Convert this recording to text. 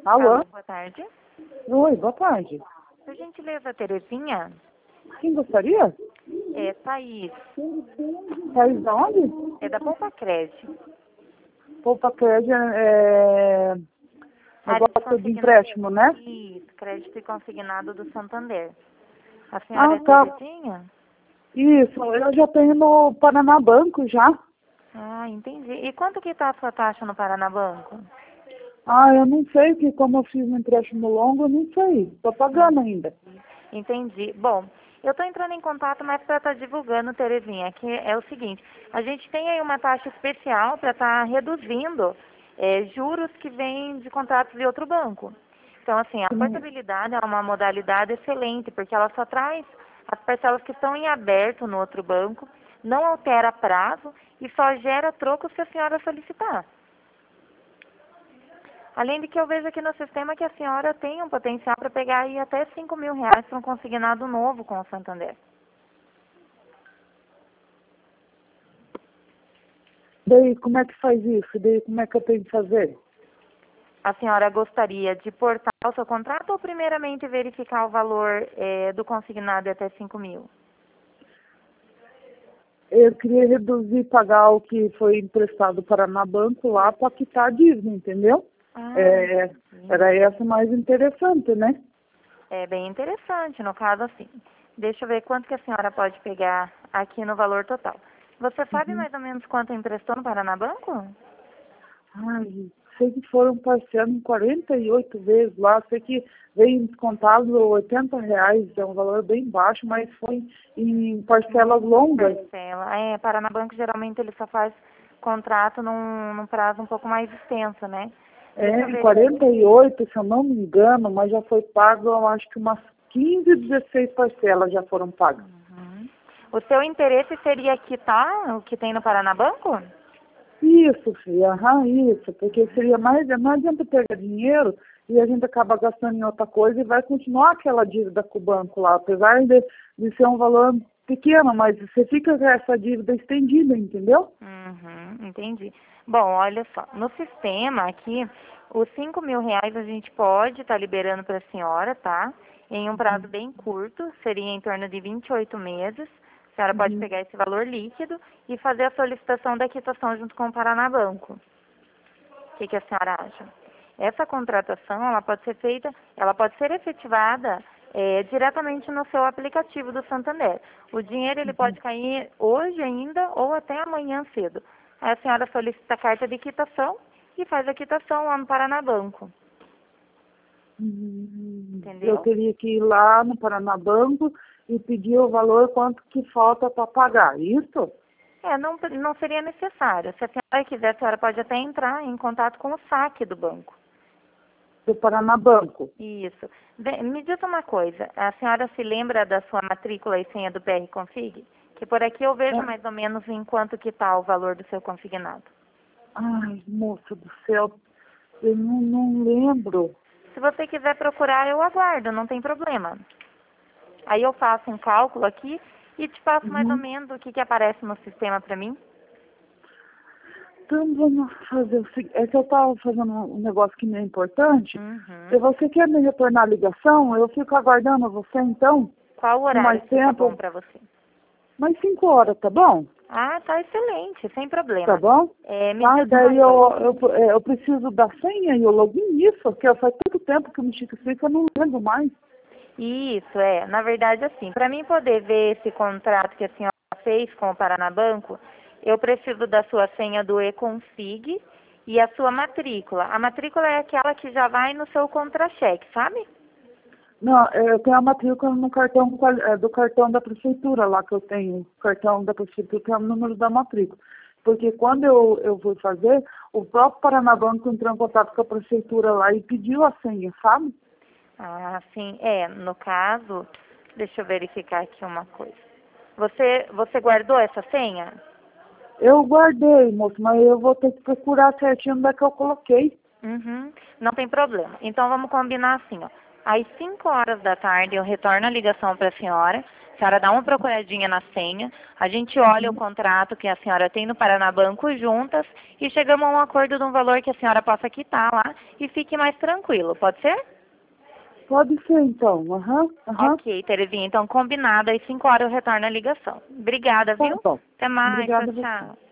Alô? Boa tarde. Oi, boa tarde. Por gentileza, Terezinha? Quem gostaria? É, Thaís. País de onde? É da Poupa Cred. Poupa Crédito é Área negócio de empréstimo, né? Isso, crédito e consignado do Santander. A senhora Ah, é tá. Terezinha? Isso, eu já tenho no Paraná Banco já. Ah, entendi. E quanto que tá a sua taxa no Paranabanco? Ah, eu não sei, que como eu fiz um empréstimo longo, eu não sei. Tô pagando ainda. Entendi. Bom, eu estou entrando em contato mais para estar divulgando, Terezinha, que é o seguinte, a gente tem aí uma taxa especial para estar reduzindo juros que vêm de contratos de outro banco. Então, assim, a portabilidade é uma modalidade excelente, porque ela só traz as parcelas que estão em aberto no outro banco, não altera prazo e só gera troco se a senhora solicitar. Além de que eu vejo aqui no sistema que a senhora tem um potencial para pegar aí até R$ 5.000 para um consignado novo com o Santander. Daí, como é que faz isso? Daí, como é que eu tenho que fazer? A senhora gostaria de portar o seu contrato ou primeiramente verificar o valor do consignado até 5.000? Eu queria reduzir, pagar o que foi emprestado para Paraná Banco lá para quitar a dívida, entendeu? Ah, Era essa mais interessante, né? é bem interessante, no caso assim. Deixa eu ver quanto que a senhora pode pegar aqui no valor total. Você sabe mais ou menos quanto emprestou no Paranabanco? Ai, sei que foram parcelando 48 vezes lá, sei que veio descontado R$ 80, é um valor bem baixo, mas foi em parcelas longas. Parcela. Paranabanco geralmente ele só faz contrato num prazo um pouco mais extenso, né? Deixa eu Em ver. 48, se eu não me engano, mas já foi pago, eu acho que umas 15, 16 parcelas já foram pagas. Uhum. O seu interesse seria quitar o que tem no Paranabanco? Isso, filha, isso, porque seria mais, não adianta pegar dinheiro e a gente acaba gastando em outra coisa e vai continuar aquela dívida com o banco lá, apesar de ser um valor pequeno, mas você fica com essa dívida estendida, entendeu? Uhum, entendi. Bom, olha só, no sistema aqui, os R$ 5.000 a gente pode estar liberando para a senhora, tá? Em um prazo bem curto, seria em torno de 28 meses. A senhora pode pegar esse valor líquido e fazer a solicitação da quitação junto com o Paranabanco. O que a senhora acha? Essa contratação, ela pode ser feita, ela pode ser efetivada diretamente no seu aplicativo do Santander. O dinheiro ele pode cair hoje ainda ou até amanhã cedo. Aí a senhora solicita a carta de quitação e faz a quitação lá no Paranabanco. Eu Entendeu? teria que ir lá no Paraná Banco e pedir o valor quanto que falta para pagar, isso? Não seria necessário. Se a senhora quiser, a senhora pode até entrar em contato com o saque do banco. Do Paraná Banco. Isso. Me diz uma coisa, a senhora se lembra da sua matrícula e senha do PR Config? Que por aqui eu vejo mais ou menos em quanto que está o valor do seu consignado. Ai, moça do céu, eu não lembro. Se você quiser procurar, eu aguardo, não tem problema. Aí eu faço um cálculo aqui e te passo mais ou menos o que aparece no sistema para mim. Então vamos fazer o seguinte, é que eu estava fazendo um negócio que não é importante. Se você quer me retornar a ligação, eu fico aguardando você então, Qual por horário mais fica bom tempo, para você? mais 5 horas, tá bom? Ah, tá excelente, sem problema. Tá bom? Me Tá, e diz uma daí coisa. eu preciso da senha e o login nisso, porque faz tanto tempo que eu mexi com isso aí que eu não lembro mais. Isso, na verdade, assim, para mim poder ver esse contrato que a senhora fez com o Paranabanco, eu preciso da sua senha do e-config e a sua matrícula. A matrícula é aquela que já vai no seu contra-cheque, sabe? Não, eu tenho a matrícula no cartão do cartão da prefeitura lá que eu tenho. O cartão da prefeitura tem o número da matrícula. Porque quando eu fui fazer, o próprio Paranabanco entrou em contato com a prefeitura lá e pediu a senha, sabe? Ah, sim, no caso, deixa eu verificar aqui uma coisa. Você guardou essa senha? Eu guardei, moço, mas eu vou ter que procurar certinho onde é que eu coloquei. Uhum, não tem problema. Então vamos combinar assim, ó. Às 5 horas da tarde eu retorno a ligação para a senhora dá uma procuradinha na senha, a gente olha o contrato que a senhora tem no Paranabanco juntas e chegamos a um acordo de um valor que a senhora possa quitar lá e fique mais tranquilo, pode ser? Pode ser, então. Ok, Terezinha, então combinado, às 5 horas eu retorno a ligação. Obrigada, Tá viu? bom. Até mais, Obrigada a tchau, você. tchau.